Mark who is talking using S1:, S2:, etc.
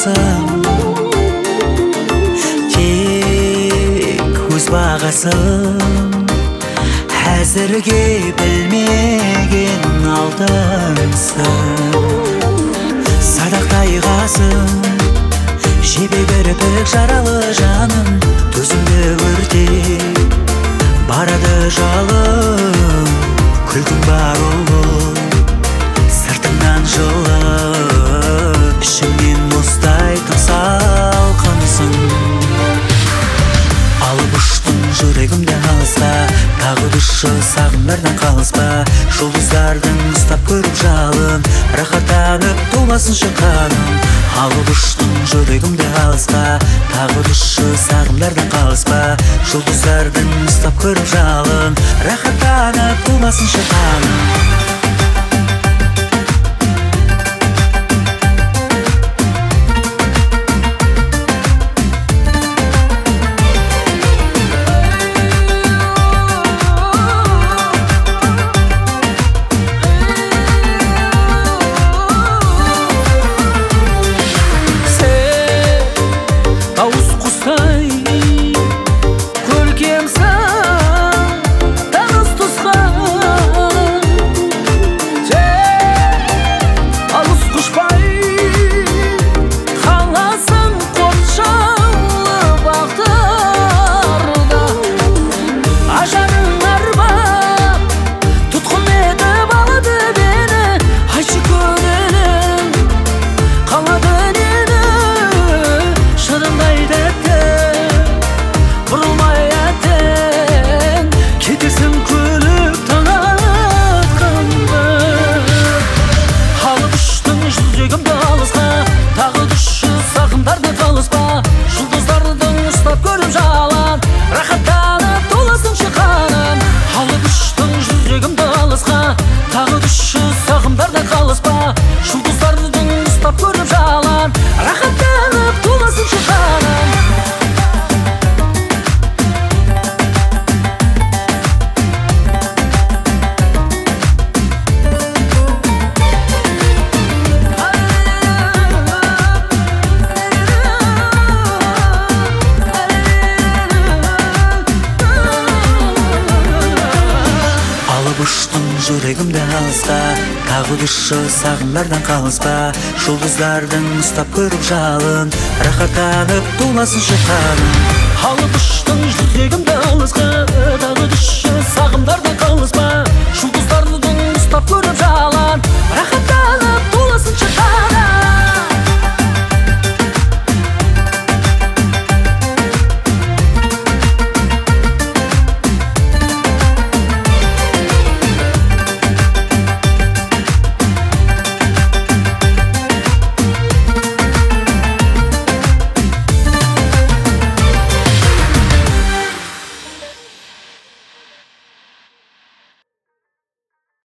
S1: болсам, тек өз бағасын әзірге білмеген алдыңсың. Садақтай қасым жебе кірпік жаралы жаным, төзімді өртеп барады жалын. Күлкің бар ол сыртыңнан жылы, ішіңнен мұздайтын салқынсың. Алып ұштың жүрегімді алысқа, тағы дүші сағымдардан қалыспа. Жұлдыздардың ұстап көріп жалын, рахаттанып туласын шыққаным. Алып ұштың жүрегімді алысқа, тағы дүші сағымдардан қалыспа. Жұлдыздардың ұстап көріп жалын, рахаттанып туласын шыққаным. Жұлдыздардың ұстап көріп жалын, рахаттанып туласын шыққаным. Алып ұштың жүрегімді алысқа, тағы düşші сағымдарда қалыспа. Жұлдыздардың ұстап көріп жалын, рахаттанып туласын шыққаным. Ұштың жүрегімді алысқа, тағы дүші сағымдардан қалыспа. Жұлдыздардың ұстап көріп жалын, рахаттанып туласын шыққаным. Алып ұштың жүрегімді алысқа, тағы дүші сағымдардан қалыспа.